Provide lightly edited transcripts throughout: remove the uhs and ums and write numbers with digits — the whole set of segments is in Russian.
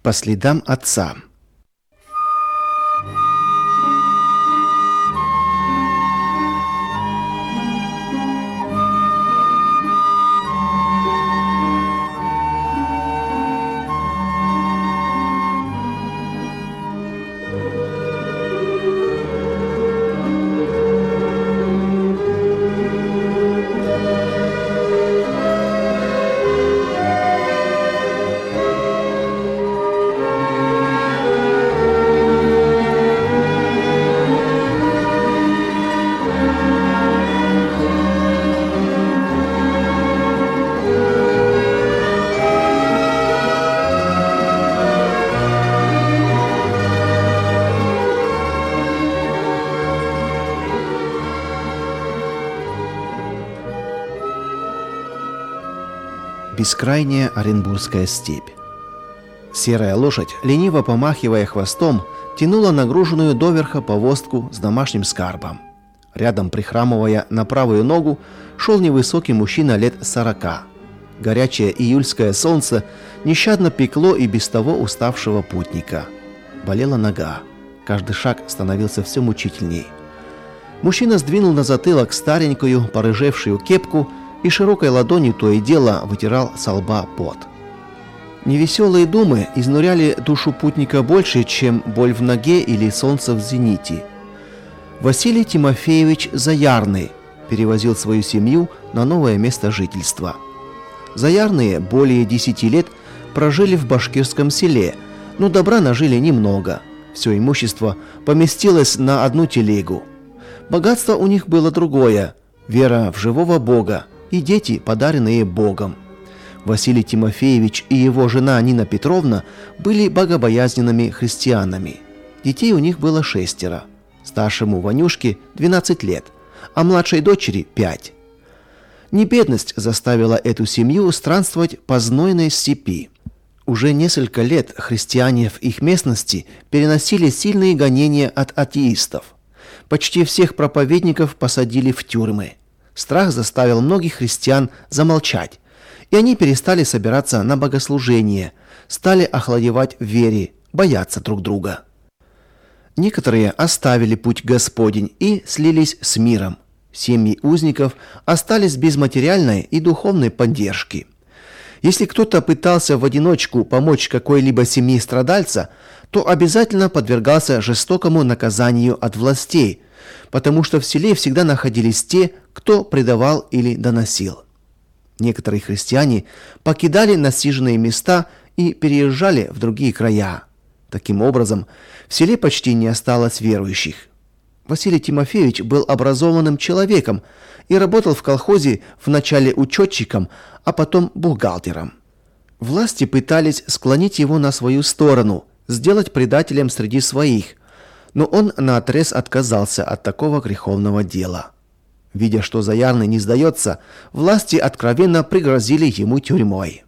по следам отца. Бескрайняя Оренбургская степь. Серая лошадь, лениво помахивая хвостом, тянула нагруженную доверха повозку с домашним скарбом. Рядом, прихрамывая на правую ногу, шел невысокий мужчина лет 40. Горячее июльское солнце нещадно пекло и без того уставшего путника. Болела нога. Каждый шаг становился все мучительней. Мужчина сдвинул на затылок старенькую, порыжевшую кепку и широкой ладонью то и дело вытирал со лба пот. Невеселые думы изнуряли душу путника больше, чем боль в ноге или солнце в зените. Василий Тимофеевич Заярный перевозил свою семью на новое место жительства. Заярные более 10 лет прожили в башкирском селе, но добра нажили немного. Все имущество поместилось на одну телегу. Богатство у них было другое – вера в живого Бога и дети, подаренные Богом. Василий Тимофеевич и его жена Нина Петровна были богобоязненными христианами. Детей у них было 6. Старшему Ванюшке 12 лет, а младшей дочери 5. Не бедность заставила эту семью странствовать по знойной степи. Уже несколько лет христиане в их местности переносили сильные гонения от атеистов. Почти всех проповедников посадили в тюрьмы. Страх заставил многих христиан замолчать, и они перестали собираться на богослужение, стали охладевать в вере, бояться друг друга. Некоторые оставили путь Господень и слились с миром. Семьи узников остались без материальной и духовной поддержки. Если кто-то пытался в одиночку помочь какой-либо семье страдальца, то обязательно подвергался жестокому наказанию от властей, потому что в селе всегда находились те, кто предавал или доносил. Некоторые христиане покидали насиженные места и переезжали в другие края. Таким образом, в селе почти не осталось верующих. Василий Тимофеевич был образованным человеком и работал в колхозе вначале учетчиком, а потом бухгалтером. Власти пытались склонить его на свою сторону, сделать предателем среди своих, но он наотрез отказался от такого греховного дела. Видя, что Заярный не сдается, власти откровенно пригрозили ему тюрьмой.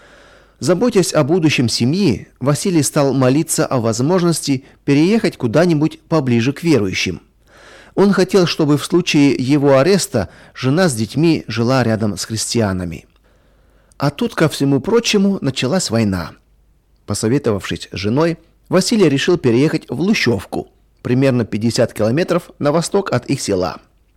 Заботясь о будущем семьи, Василий стал молиться о возможности переехать куда-нибудь поближе к верующим. Он хотел, чтобы в случае его ареста жена с детьми жила рядом с христианами. А тут, ко всему прочему, началась война. Посоветовавшись с женой, Василий решил переехать в Лущевку, примерно 50 километров на восток от их села.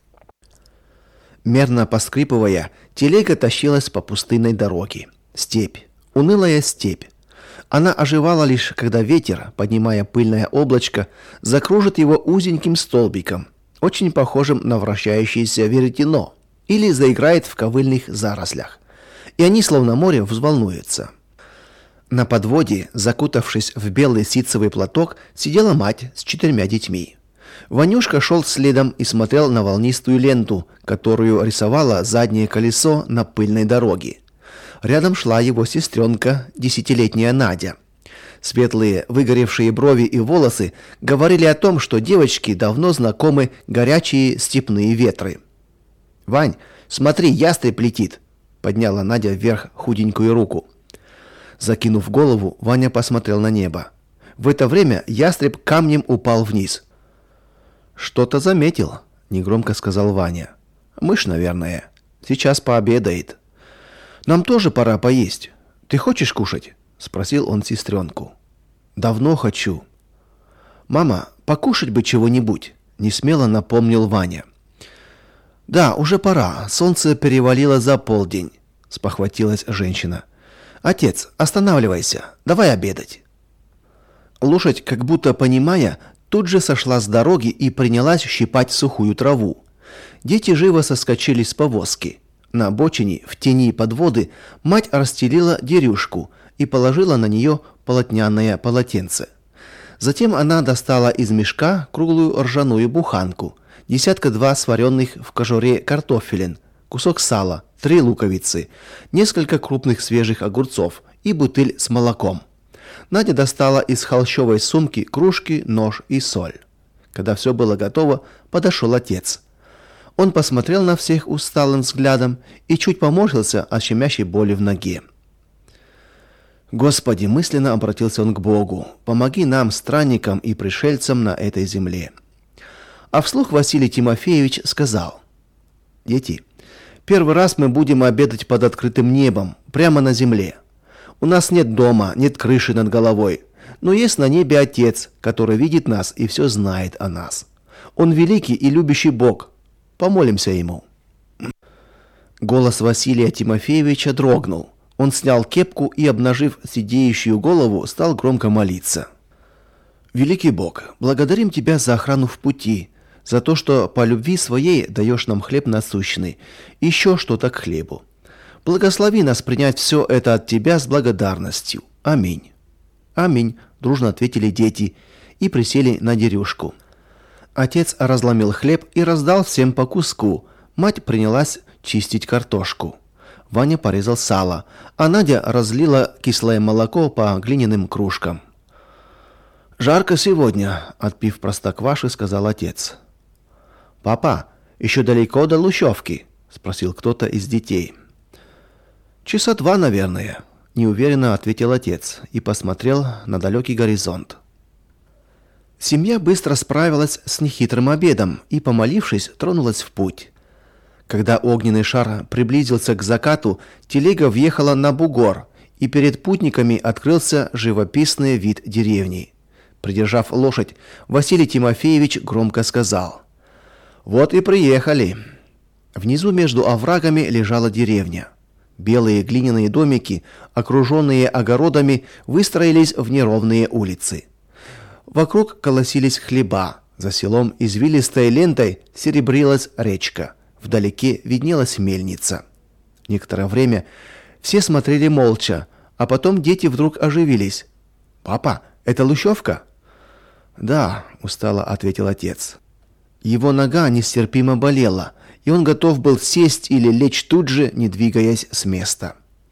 Мерно поскрипывая, телега тащилась по пустынной дороге. Степь. Унылая степь. Она оживала лишь, когда ветер, поднимая пыльное облачко, закружит его узеньким столбиком, очень похожим на вращающееся веретено, или заиграет в ковыльных зарослях. И они, словно море, взволнуются. На подводе, закутавшись в белый ситцевый платок, сидела мать с 4 детьми. Ванюшка шел следом и смотрел на волнистую ленту, которую рисовало заднее колесо на пыльной дороге. Рядом шла его сестренка, 10-летняя Надя. Светлые, выгоревшие брови и волосы говорили о том, что девочки давно знакомы горячие степные ветры. «Вань, смотри, ястреб летит!» — подняла Надя вверх худенькую руку. Закинув голову, Ваня посмотрел на небо. В это время ястреб камнем упал вниз. «Что-то заметил», — негромко сказал Ваня. «Мышь, наверное. Сейчас пообедает. Нам тоже пора поесть. Ты хочешь кушать?» — спросил он сестренку. Давно хочу. Мама, покушать бы чего-нибудь, несмело напомнил Ваня. Да, уже пора. Солнце перевалило за полдень, спохватилась женщина. Отец, останавливайся. Давай обедать. Лошадь, как будто понимая, тут же сошла с дороги и принялась щипать сухую траву. Дети живо соскочили с повозки. На обочине, в тени подводы, мать расстелила дерюшку и положила на нее полотняное полотенце. Затем она достала из мешка круглую ржаную буханку, 1-2 сваренных в кожуре картофелин, кусок сала, 3 луковицы, несколько крупных свежих огурцов и бутыль с молоком. Надя достала из холщовой сумки кружки, нож и соль. Когда все было готово, подошел отец. Он посмотрел на всех усталым взглядом и чуть поморщился от щемящей боли в ноге. «Господи!» – мысленно обратился он к Богу. «Помоги нам, странникам и пришельцам на этой земле». А вслух Василий Тимофеевич сказал: «Дети, первый раз мы будем обедать под открытым небом, прямо на земле. У нас нет дома, нет крыши над головой, но есть на небе Отец, который видит нас и все знает о нас. Он великий и любящий Бог. Помолимся Ему». Голос Василия Тимофеевича дрогнул. Он снял кепку и, обнажив сидеющую голову, стал громко молиться. «Великий Бог, благодарим Тебя за охрану в пути, за то, что по любви Своей даешь нам хлеб насущный, и еще что-то к хлебу. Благослови нас принять все это от Тебя с благодарностью. Аминь». «Аминь», – дружно ответили дети и присели на дерюшку. Отец разломил хлеб и раздал всем по куску. Мать принялась чистить картошку. Ваня порезал сало, а Надя разлила кислое молоко по глиняным кружкам. «Жарко сегодня», – отпив простокваши, сказал отец. «Папа, еще далеко до Лущевки?» – спросил кто-то из детей. «Часа 2, наверное», – неуверенно ответил отец и посмотрел на далекий горизонт. Семья быстро справилась с нехитрым обедом и, помолившись, тронулась в путь. Когда огненный шар приблизился к закату, телега въехала на бугор, и перед путниками открылся живописный вид деревни. Придержав лошадь, Василий Тимофеевич громко сказал: «Вот и приехали». Внизу между оврагами лежала деревня. Белые глиняные домики, окруженные огородами, выстроились в неровные улицы. Вокруг колосились хлеба, за селом извилистой лентой серебрилась речка. Вдалеке виднелась мельница. Некоторое время все смотрели молча, а потом дети вдруг оживились. «Папа, это Лущевка?» «Да», – устало ответил отец. Его нога нестерпимо болела, и он готов был сесть или лечь тут же, не двигаясь с места.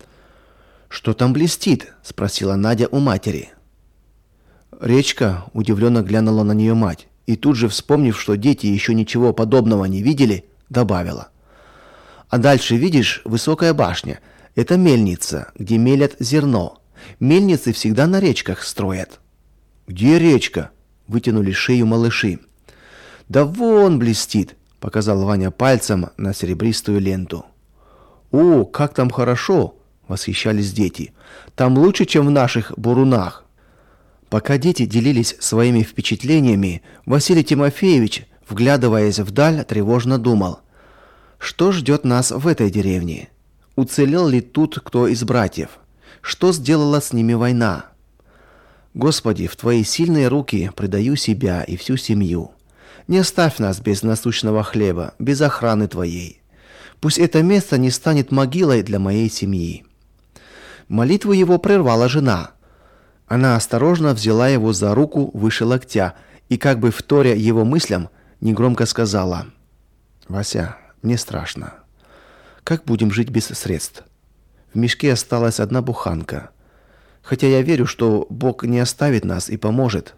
«Что там блестит?» – спросила Надя у матери. «Речка», – удивленно глянула на нее мать, и тут же, вспомнив, что дети еще ничего подобного не видели, добавила: «А дальше, видишь, высокая башня. Это мельница, где мелят зерно. Мельницы всегда на речках строят». «Где речка?» – вытянули шею малыши. «Да вон блестит», – показал Ваня пальцем на серебристую ленту. «О, как там хорошо!» – восхищались дети. «Там лучше, чем в наших бурунах». Пока дети делились своими впечатлениями, Василий Тимофеевич, вглядываясь вдаль, тревожно думал: что ждет нас в этой деревне? Уцелел ли тут кто из братьев? Что сделала с ними война? Господи, в Твои сильные руки предаю себя и всю семью. Не оставь нас без насущного хлеба, без охраны Твоей. Пусть это место не станет могилой для моей семьи». Молитву его прервала жена. Она осторожно взяла его за руку выше локтя и, как бы вторя его мыслям, негромко сказала: «Вася, мне страшно. Как будем жить без средств? В мешке осталась одна буханка. Хотя я верю, что Бог не оставит нас и поможет».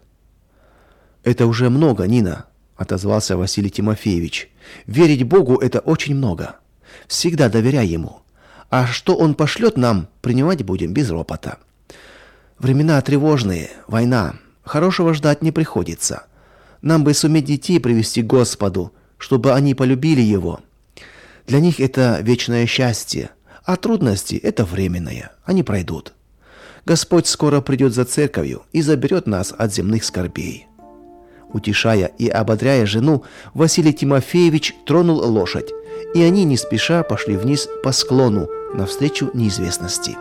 «Это уже много, Нина», – отозвался Василий Тимофеевич. «Верить Богу – это очень много. Всегда доверяй Ему. А что Он пошлет нам, принимать будем без ропота. Времена тревожные, война. Хорошего ждать не приходится. Нам бы суметь детей привести к Господу, чтобы они полюбили Его. Для них это вечное счастье, а трудности – это временное, они пройдут. Господь скоро придет за церковью и заберет нас от земных скорбей». Утешая и ободряя жену, Василий Тимофеевич тронул лошадь, и они не спеша пошли вниз по склону навстречу неизвестности.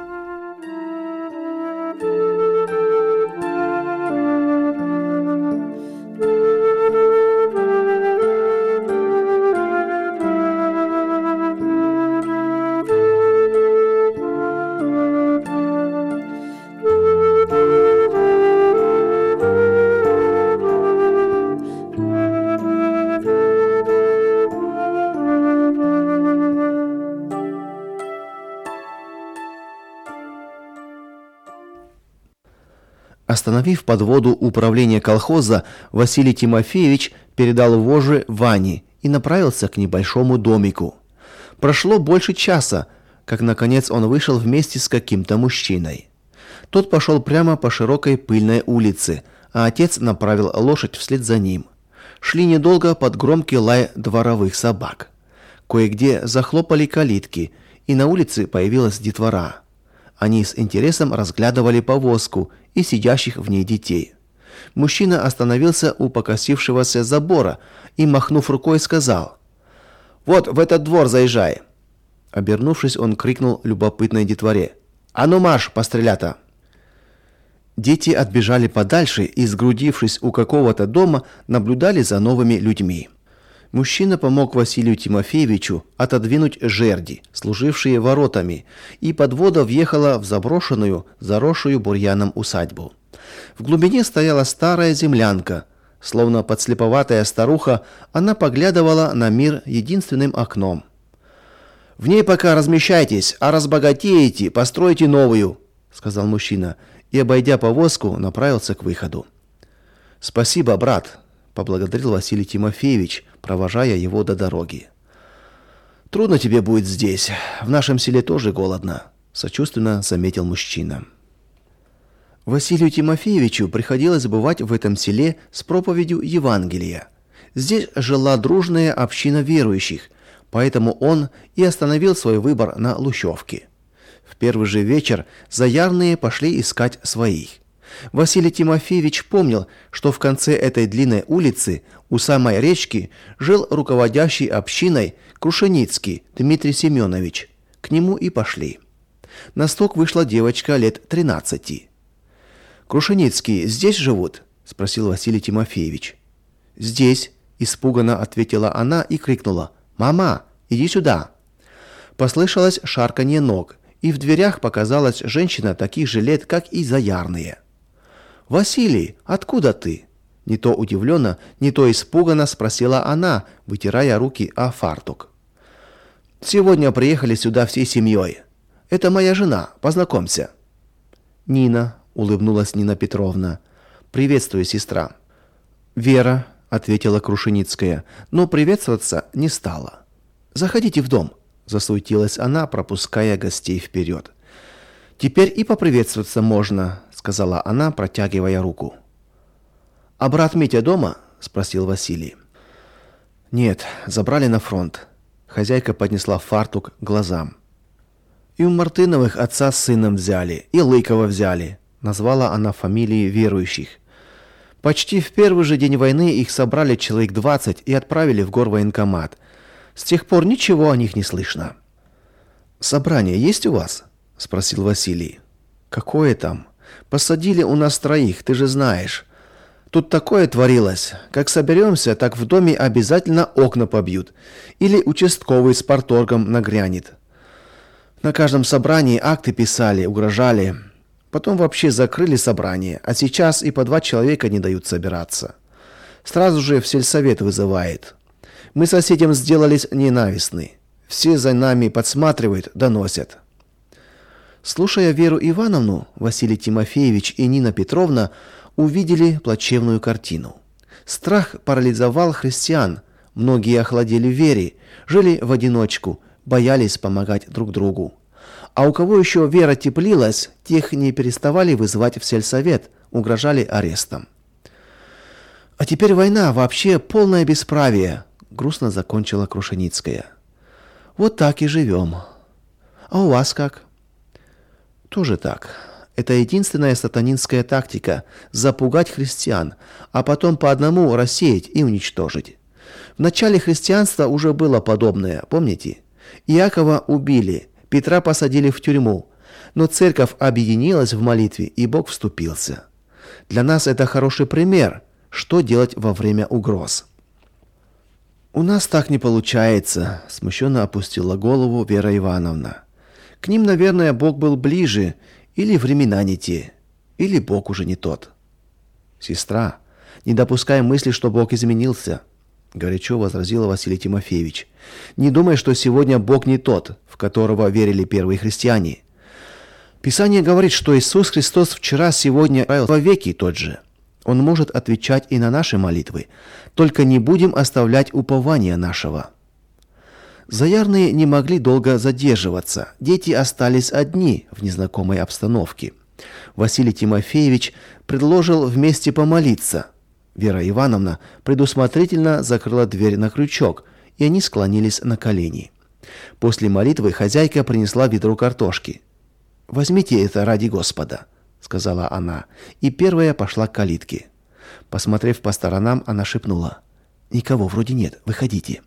Остановив подводу управления колхоза, Василий Тимофеевич передал вожжи Ване и направился к небольшому домику. Прошло больше часа, как наконец он вышел вместе с каким-то мужчиной. Тот пошел прямо по широкой пыльной улице, а отец направил лошадь вслед за ним. Шли недолго под громкий лай дворовых собак. Кое-где захлопали калитки, и на улице появилась детвора. Они с интересом разглядывали повозку и сидящих в ней детей. Мужчина остановился у покосившегося забора и, махнув рукой, сказал: «Вот в этот двор заезжай». Обернувшись, он крикнул любопытной детворе: «А ну марш, пострелята!» Дети отбежали подальше и, сгрудившись у какого-то дома, наблюдали за новыми людьми. Мужчина помог Василию Тимофеевичу отодвинуть жерди, служившие воротами, и подвода въехала в заброшенную, заросшую бурьяном усадьбу. В глубине стояла старая землянка. Словно подслеповатая старуха, она поглядывала на мир единственным окном. «В ней пока размещайтесь, а разбогатеете, постройте новую», — сказал мужчина, и, обойдя повозку, направился к выходу. «Спасибо, брат», — поблагодарил Василий Тимофеевич, провожая его до дороги. «Трудно тебе будет здесь. В нашем селе тоже голодно», — сочувственно заметил мужчина. Василию Тимофеевичу приходилось бывать в этом селе с проповедью Евангелия. Здесь жила дружная община верующих, поэтому он и остановил свой выбор на Лущевке. В первый же вечер заярные пошли искать своих. Василий Тимофеевич помнил, что в конце этой длинной улицы, у самой речки, жил руководящий общиной Крушеницкий Дмитрий Семенович. К нему и пошли. На стук вышла девочка лет 13. «Крушеницкие здесь живут?» – спросил Василий Тимофеевич. «Здесь», – испуганно ответила она и крикнула: «Мама, иди сюда!» Послышалось шарканье ног, и в дверях показалась женщина таких же лет, как и заярные. «Василий, откуда ты?» Не то удивленно, не то испуганно спросила она, вытирая руки о фартук. «Сегодня приехали сюда всей семьей. Это моя жена, познакомься». «Нина», — улыбнулась Нина Петровна. «Приветствую, сестра». «Вера», — ответила Крушеницкая, но приветствоваться не стала. «Заходите в дом», — засуетилась она, пропуская гостей вперед. «Теперь и поприветствоваться можно», — сказала она, протягивая руку. «А брат Митя дома?» — спросил Василий. «Нет, забрали на фронт». Хозяйка поднесла фартук к глазам. «И у Мартыновых отца с сыном взяли, и Лыкова взяли», — назвала она фамилии верующих. «Почти в первый же день войны их собрали человек 20 и отправили в горвоенкомат. С тех пор ничего о них не слышно». «Собрание есть у вас?» — спросил Василий. «Какое там? Посадили у нас 3, ты же знаешь. Тут такое творилось. Как соберемся, так в доме обязательно окна побьют. Или участковый с парторгом нагрянет. На каждом собрании акты писали, угрожали. Потом вообще закрыли собрание, а сейчас и по 2 человека не дают собираться. Сразу же в сельсовет вызывает. Мы соседям сделались ненавистны. Все за нами подсматривают, доносят». Слушая Веру Ивановну, Василий Тимофеевич и Нина Петровна увидели плачевную картину. Страх парализовал христиан, многие охладели в вере, жили в одиночку, боялись помогать друг другу. А у кого еще вера теплилась, тех не переставали вызывать в сельсовет, угрожали арестом. «А теперь война, вообще полное бесправие», — грустно закончила Крушеницкая. «Вот так и живем. А у вас как?» «Тоже так. Это единственная сатанинская тактика – запугать христиан, а потом по одному рассеять и уничтожить. В начале христианства уже было подобное, помните? Иакова убили, Петра посадили в тюрьму, но церковь объединилась в молитве, и Бог вступился. Для нас это хороший пример, что делать во время угроз. «У нас так не получается», – смущенно опустила голову Вера Ивановна. «К ним, наверное, Бог был ближе, или времена не те, или Бог уже не тот». «Сестра, не допускай мысли, что Бог изменился», – горячо возразила Василий Тимофеевич. «Не думай, что сегодня Бог не тот, в которого верили первые христиане. Писание говорит, что Иисус Христос вчера, сегодня и вовеки тот же. Он может отвечать и на наши молитвы, только не будем оставлять упования нашего». Заярные не могли долго задерживаться. Дети остались одни в незнакомой обстановке. Василий Тимофеевич предложил вместе помолиться. Вера Ивановна предусмотрительно закрыла дверь на крючок, и они склонились на колени. После молитвы хозяйка принесла ведро картошки. «Возьмите это ради Господа», — сказала она, и первая пошла к калитке. Посмотрев по сторонам, она шепнула: «Никого вроде нет, выходите».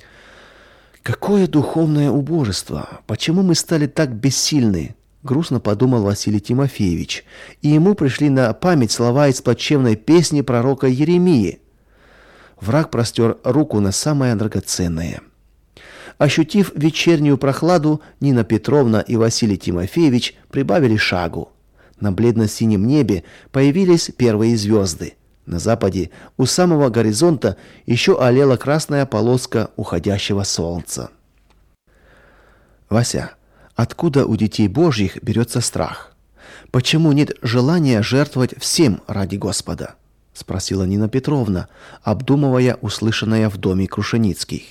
«Какое духовное убожество! Почему мы стали так бессильны?» — грустно подумал Василий Тимофеевич, и ему пришли на память слова из плачевной песни пророка Еремии. Враг простер руку на самое драгоценное. Ощутив вечернюю прохладу, Нина Петровна и Василий Тимофеевич прибавили шагу. На бледно-синем небе появились первые звезды. На западе, у самого горизонта, еще олела красная полоска уходящего солнца. «Вася, откуда у детей Божьих берется страх? Почему нет желания жертвовать всем ради Господа?» — спросила Нина Петровна, обдумывая услышанное в доме Крушеницких.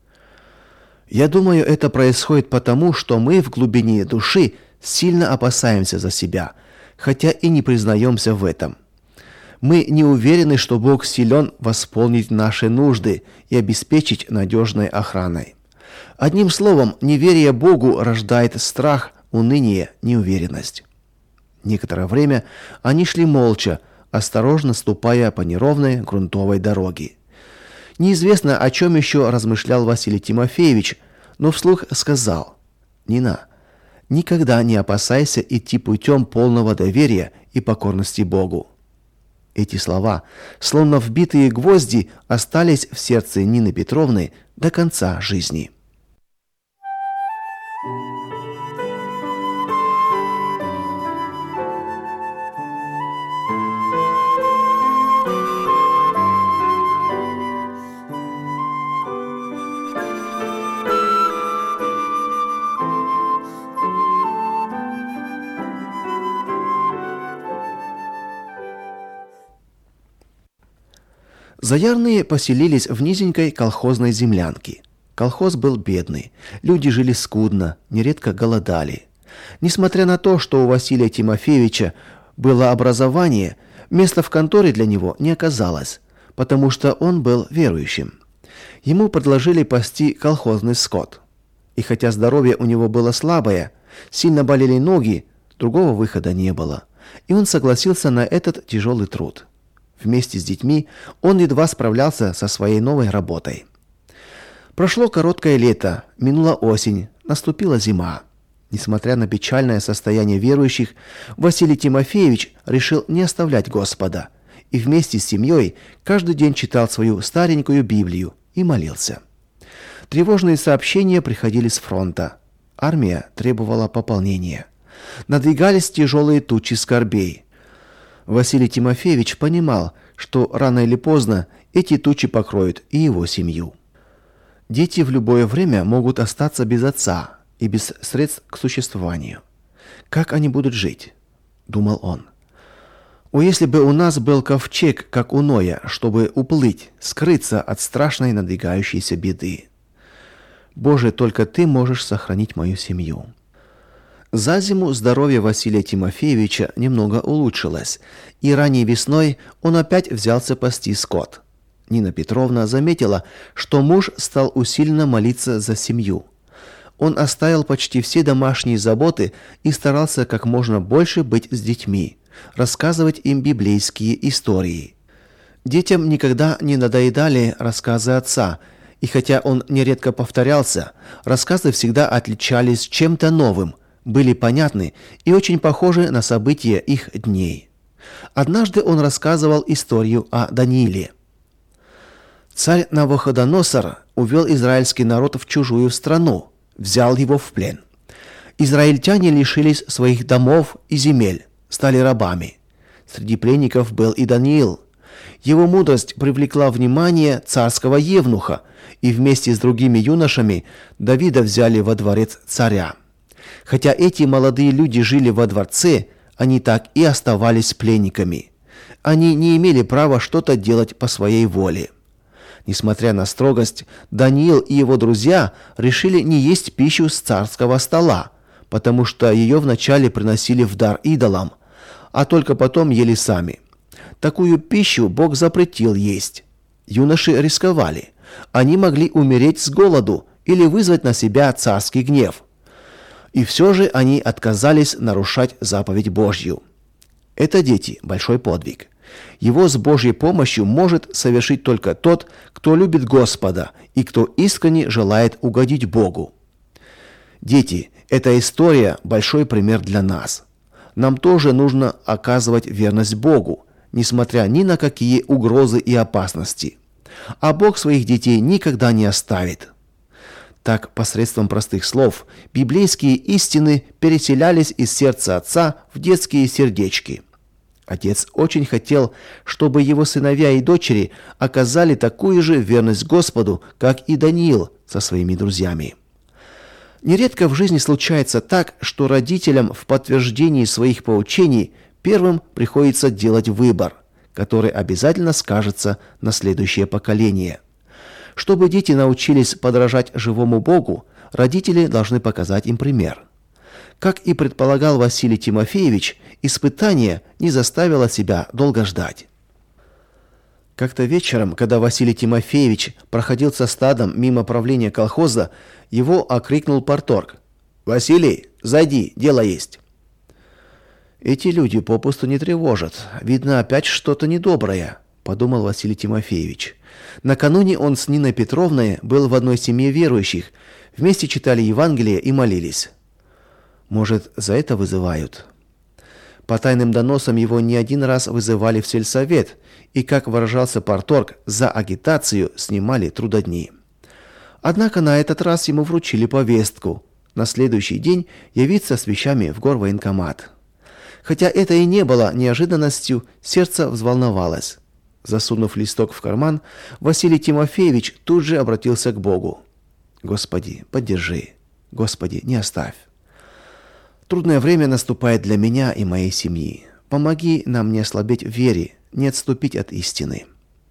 «Я думаю, это происходит потому, что мы в глубине души сильно опасаемся за себя, хотя и не признаемся в этом. Мы не уверены, что Бог силен восполнить наши нужды и обеспечить надежной охраной. Одним словом, неверие Богу рождает страх, уныние, неуверенность». Некоторое время они шли молча, осторожно ступая по неровной грунтовой дороге. Неизвестно, о чем еще размышлял Василий Тимофеевич, но вслух сказал: «Нина, никогда не опасайся идти путем полного доверия и покорности Богу». Эти слова, словно вбитые гвозди, остались в сердце Нины Петровны до конца жизни. Заярные поселились в низенькой колхозной землянке. Колхоз был бедный, люди жили скудно, нередко голодали. Несмотря на то, что у Василия Тимофеевича было образование, места в конторе для него не оказалось, потому что он был верующим. Ему предложили пасти колхозный скот. И хотя здоровье у него было слабое, сильно болели ноги, другого выхода не было, и он согласился на этот тяжелый труд. Вместе с детьми он едва справлялся со своей новой работой. Прошло короткое лето, минула осень, наступила зима. Несмотря на печальное состояние верующих, Василий Тимофеевич решил не оставлять Господа и вместе с семьей каждый день читал свою старенькую Библию и молился. Тревожные сообщения приходили с фронта. Армия требовала пополнения. Надвигались тяжелые тучи скорбей. Василий Тимофеевич понимал, что рано или поздно эти тучи покроют и его семью. Дети в любое время могут остаться без отца и без средств к существованию. Как они будут жить? Думал он. О, если бы у нас был ковчег, как у Ноя, чтобы уплыть, скрыться от страшной надвигающейся беды. Боже, только Ты можешь сохранить мою семью. За зиму здоровье Василия Тимофеевича немного улучшилось, и ранней весной он опять взялся пасти скот. Нина Петровна заметила, что муж стал усиленно молиться за семью. Он оставил почти все домашние заботы и старался как можно больше быть с детьми, рассказывать им библейские истории. Детям никогда не надоедали рассказы отца, и хотя он нередко повторялся, рассказы всегда отличались чем-то новым, были понятны и очень похожи на события их дней. Однажды он рассказывал историю о Данииле. Царь Навуходоносор увел израильский народ в чужую страну, взял его в плен. Израильтяне лишились своих домов и земель, стали рабами. Среди пленников был и Даниил. Его мудрость привлекла внимание царского евнуха, и вместе с другими юношами Давида взяли во дворец царя. Хотя эти молодые люди жили во дворце, они так и оставались пленниками. Они не имели права что-то делать по своей воле. Несмотря на строгость, Даниил и его друзья решили не есть пищу с царского стола, потому что ее вначале приносили в дар идолам, а только потом ели сами. Такую пищу Бог запретил есть. Юноши рисковали. Они могли умереть с голоду или вызвать на себя царский гнев. И все же они отказались нарушать заповедь Божью. Это, дети, большой подвиг. Его с Божьей помощью может совершить только тот, кто любит Господа и кто искренне желает угодить Богу. Дети, эта история – большой пример для нас. Нам тоже нужно оказывать верность Богу, несмотря ни на какие угрозы и опасности. А Бог своих детей никогда не оставит. Так, посредством простых слов, библейские истины переселялись из сердца отца в детские сердечки. Отец очень хотел, чтобы его сыновья и дочери оказали такую же верность Господу, как и Даниил со своими друзьями. Нередко в жизни случается так, что родителям в подтверждении своих поучений первым приходится делать выбор, который обязательно скажется на следующее поколение. Чтобы дети научились подражать живому Богу, родители должны показать им пример. Как и предполагал Василий Тимофеевич, испытание не заставило себя долго ждать. Как-то вечером, когда Василий Тимофеевич проходил со стадом мимо правления колхоза, его окрикнул парторг. «Василий, зайди, дело есть». «Эти люди попусту не тревожат. Видно, опять что-то недоброе», — подумал Василий Тимофеевич. Накануне он с Ниной Петровной был в одной семье верующих, вместе читали Евангелие и молились. Может, за это вызывают? По тайным доносам его не один раз вызывали в сельсовет, и, как выражался парторг, за агитацию снимали трудодни. Однако на этот раз ему вручили повестку на следующий день явиться с вещами в горвоенкомат. Хотя это и не было неожиданностью, сердце взволновалось. Засунув листок в карман, Василий Тимофеевич тут же обратился к Богу. «Господи, поддержи. Господи, не оставь. Трудное время наступает для меня и моей семьи. Помоги нам не ослабеть в вере, не отступить от истины».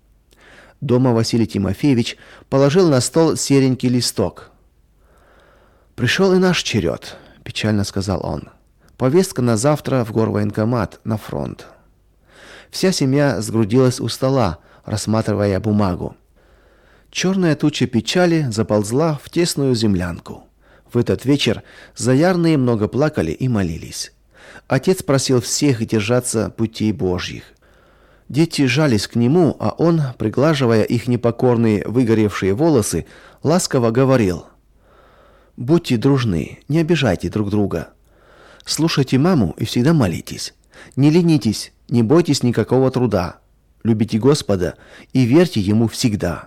Дома Василий Тимофеевич положил на стол серенький листок. «Пришел и наш черед», – печально сказал он. «Повестка на завтра в горвоенкомат, на фронт». Вся семья сгрудилась у стола, рассматривая бумагу. Черная туча печали заползла в тесную землянку. В этот вечер заярные много плакали и молились. Отец просил всех держаться путей Божьих. Дети жались к нему, а он, приглаживая их непокорные выгоревшие волосы, ласково говорил: «Будьте дружны, не обижайте друг друга. Слушайте маму и всегда молитесь. Не ленитесь, не бойтесь никакого труда. Любите Господа и верьте Ему всегда».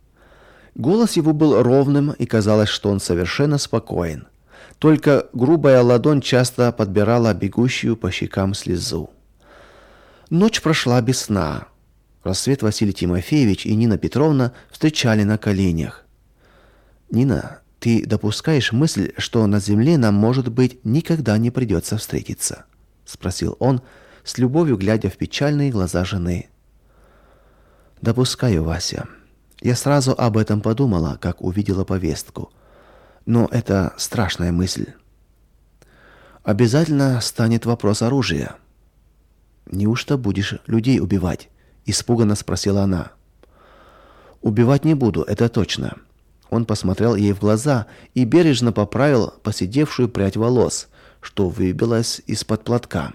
Голос его был ровным, и казалось, что он совершенно спокоен. Только грубая ладонь часто подбирала бегущую по щекам слезу. Ночь прошла без сна. Рассвет Василий Тимофеевич и Нина Петровна встречали на коленях. «Нина, ты допускаешь мысль, что на земле нам, может быть, никогда не придется встретиться?» — спросил он, с любовью глядя в печальные глаза жены. «Допускаю, Вася. Я сразу об этом подумала, как увидела повестку. Но это страшная мысль. Обязательно станет вопрос оружия». «Неужто будешь людей убивать?» — испуганно спросила она. «Убивать не буду, это точно. Он посмотрел ей в глаза и бережно поправил поседевшую прядь волос, что выбилась из-под платка.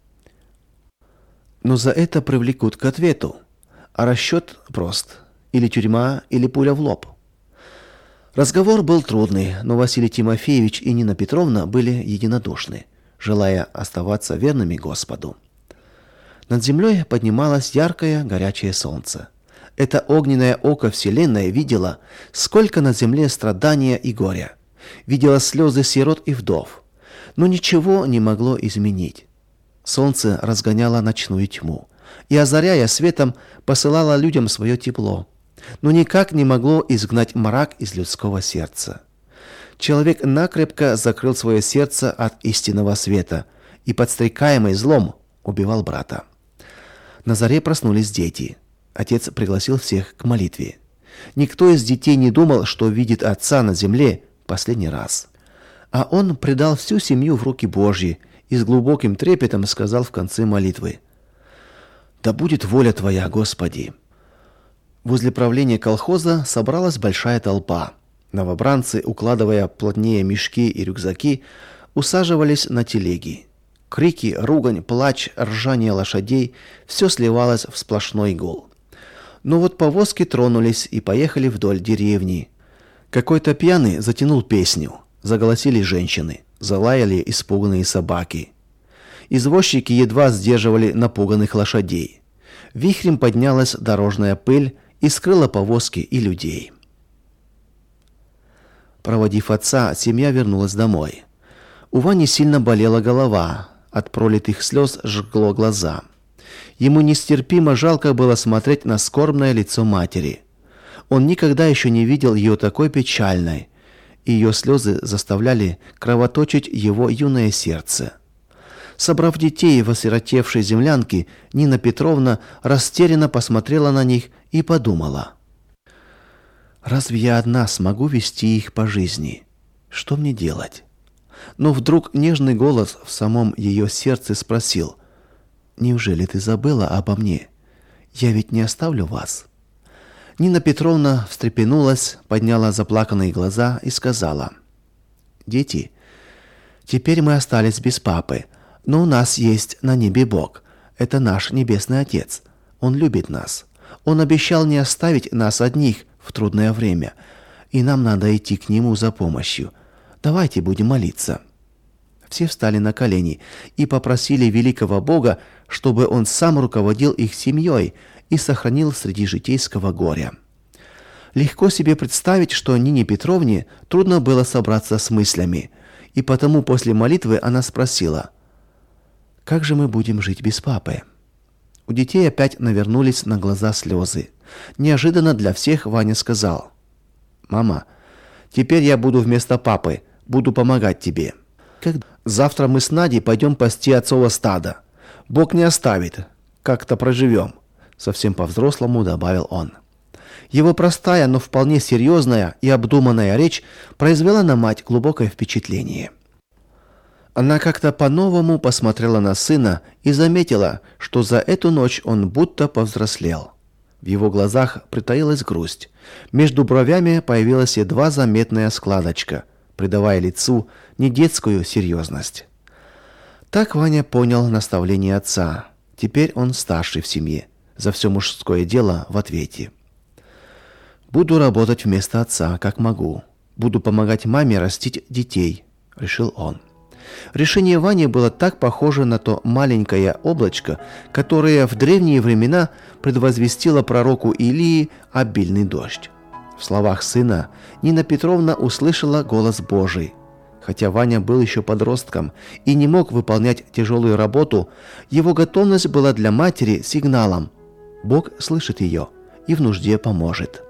Но за это привлекут к ответу. А расчет прост. Или тюрьма, или пуля в лоб. Разговор был трудный, но Василий Тимофеевич и Нина Петровна были единодушны, желая оставаться верными Господу. Над землей поднималось яркое, горячее солнце. Это огненное око Вселенной видело, сколько на земле страдания и горя. Видело слезы сирот и вдов. Но ничего не могло изменить. Солнце разгоняло ночную тьму и, озаряя светом, посылало людям свое тепло, но никак не могло изгнать мрак из людского сердца. Человек накрепко закрыл свое сердце от истинного света и, подстрекаемый злом, убивал брата. На заре проснулись дети. Отец пригласил всех к молитве. Никто из детей не думал, что видит отца на земле последний раз. А он предал всю семью в руки Божьи и с глубоким трепетом сказал в конце молитвы: «Да будет воля Твоя, Господи». Возле правления колхоза собралась большая толпа. Новобранцы, укладывая плотнее мешки и рюкзаки, усаживались на телеги. Крики, ругань, плач, ржание лошадей – все сливалось в сплошной гул. Но вот повозки тронулись и поехали вдоль деревни. Какой-то пьяный затянул песню. Заголосили женщины, залаяли испуганные собаки. Извозчики едва сдерживали напуганных лошадей. Вихрем поднялась дорожная пыль и скрыла повозки и людей. Проводив отца, семья вернулась домой. У Вани сильно болела голова, от пролитых слез жгло глаза. Ему нестерпимо жалко было смотреть на скорбное лицо матери. Он никогда еще не видел ее такой печальной, и ее слезы заставляли кровоточить его юное сердце. Собрав детей в осиротевшей землянке, Нина Петровна растерянно посмотрела на них и подумала: «Разве я одна смогу вести их по жизни? Что мне делать?» Но вдруг нежный голос в самом ее сердце спросил: «Неужели ты забыла обо мне? Я ведь не оставлю вас». Нина Петровна встрепенулась, подняла заплаканные глаза и сказала: «Дети, теперь мы остались без папы, но у нас есть на небе Бог. Это наш Небесный Отец. Он любит нас. Он обещал не оставить нас одних в трудное время, и нам надо идти к Нему за помощью. Давайте будем молиться». Все встали на колени и попросили великого Бога, чтобы Он сам руководил их семьей и сохранил среди житейского горя. Легко себе представить, что Нине Петровне трудно было собраться с мыслями, и потому после молитвы она спросила: «Как же мы будем жить без папы?» У детей опять навернулись на глаза слезы. Неожиданно для всех Ваня сказал: «Мама, теперь я буду вместо папы, буду помогать тебе. Завтра мы с Надей пойдем пасти отцово стадо. Бог не оставит, как-то проживем», — совсем по-взрослому добавил он. Его простая, но вполне серьезная и обдуманная речь произвела на мать глубокое впечатление. Она как-то по-новому посмотрела на сына и заметила, что за эту ночь он будто повзрослел. В его глазах притаилась грусть. Между бровями появилась едва заметная складочка, придавая лицу недетскую серьезность. Так Ваня понял наставление отца. Теперь он старший в семье, за все мужское дело в ответе. «Буду работать вместо отца, как могу. Буду помогать маме растить детей», — решил он. Решение Вани было так похоже на то маленькое облачко, которое в древние времена предвозвестило пророку Илии обильный дождь. В словах сына Нина Петровна услышала голос Божий. Хотя Ваня был еще подростком и не мог выполнять тяжелую работу, его готовность была для матери сигналом: Бог слышит ее и в нужде поможет.